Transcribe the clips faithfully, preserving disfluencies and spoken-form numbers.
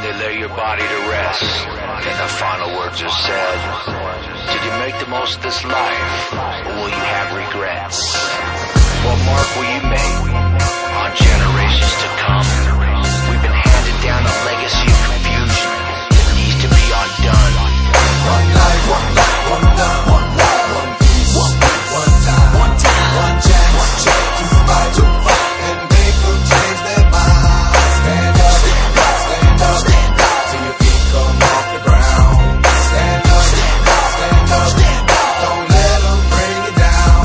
When they lay your body to rest and the final words are said, did you make the most of this life, or will you have regrets? What mark will you make on generations to come? We've been handed down a legacy of confusion that needs to be undone. One life, one life, one love, one love, one peace, one peace, one time, one time, one chance, one chance to fight, to fight, and make them change their minds. Stand up, stand up, stand up, till your feet come off the ground. Stand up, stand up, stand up, stand up, don't let them bring you down.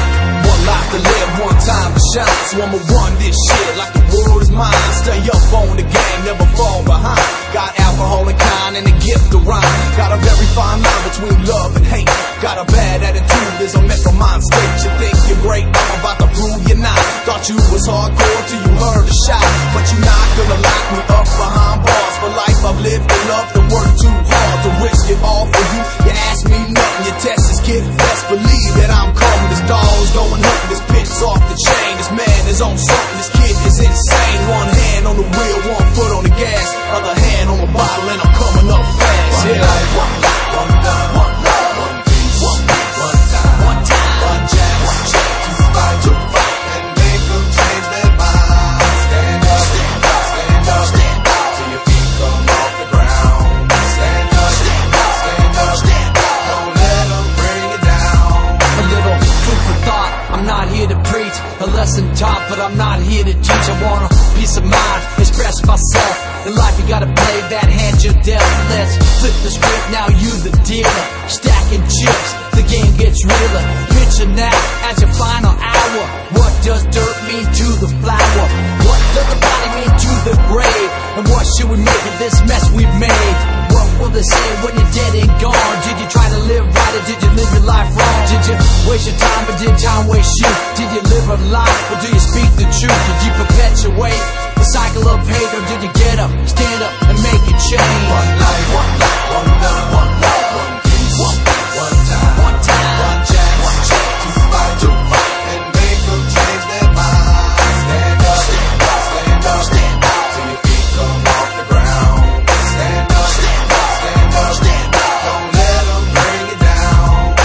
One life to live, one time to shine, so I'ma run this shit like the world is mine. Stay up on the game, never fall behind. Got alcohol and kind and a gift to rhyme. Got a very fine line between love and hate. Got a bad attitude, is a mental mind state. You think you're great, I'm about to prove you're not. Thought you was hardcore till you heard a shot, but you're not gonna lock me up behind bars. For life I've lived and loved and worked too hard to risk it all for you. You ask me nothing, you test this kid. Best believe that I'm coming. This dog's going hook, this pit's off the chain. This man is on something, this kid is insane. One hand on the wheel, one foot on the gas, other hand on the bottle, and I'm coming up fast. One yeah. life, one life, one love, one love, one peace, one peace, one time, one time, one chance, one chance to fight, to fight, and make them change their minds. Stand up, stand up, stand up, stand up, till your feet come off the ground. Stand up, stand up, stand up, stand up, don't let them bring you down. A little food for thought, I'm not here to preach a lesson taught, but I'm not here to teach. I want a peace of mind, express myself. In life you gotta play that hand you're dealt. Let's flip the script, now you the dealer. Stacking chips, the game gets realer. Picture now as your final hour. What does dirt mean to the flower? What does the body mean to the grave? And what should we make of this mess we've made? What will they say when you're dead and gone? Did you try to live right or did you live your life wrong? Did you waste your time or did time waste you? Did you live a lie or do you speak the truth? Did you perpetuate the cycle of hate or did you get up, stand up and make a change? One life, one life, one love, one love, one peace, one peace, one time, one time, one chance, one chance to fight, to fight, and make them change their minds. Stand up, stand up, stand up, stand up, till your feet come off the ground. Stand up, stand up, stand up, stand up, don't let them bring you down.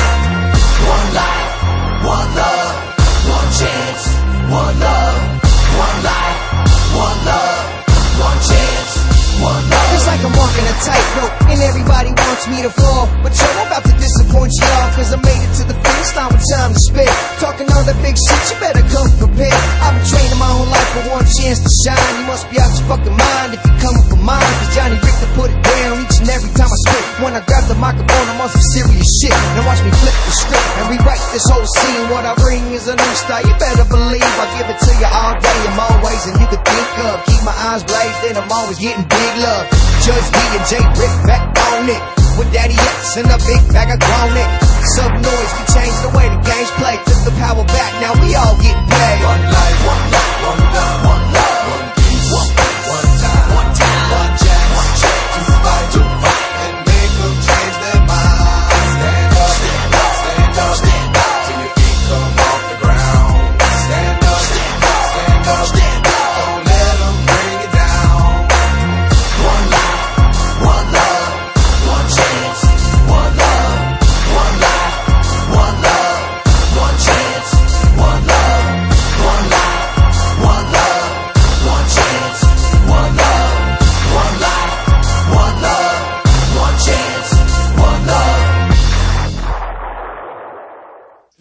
One life, one love, one chance, one love, one life, one love, one chance, one love. It's like I'm walking a tightrope and everybody wants me to fall, but yo, I'm about to disappoint y'all, cause I made it to the finish line with time to spare. Talking all that big shit, you better come prepared. I've been training my whole life for one chance to shine. You must be out your fucking mind if you're coming for mine, cause Johnny Richter put it down each and every time I spit. When I grab the microphone, I'm on some serious shit. Now watch me flip the script and rewrite this whole scene. What I bring is a new style, you better believe I give it to you all day. I'm always and you could think of. Keep my eyes blazed and I'm always getting big love. Judge D and J Rick back on it, with Daddy X and a big bag of grown it. Sub noise, we changed the way the game's played. Took the power back, now we all get paid. One life, one life, one love, one love.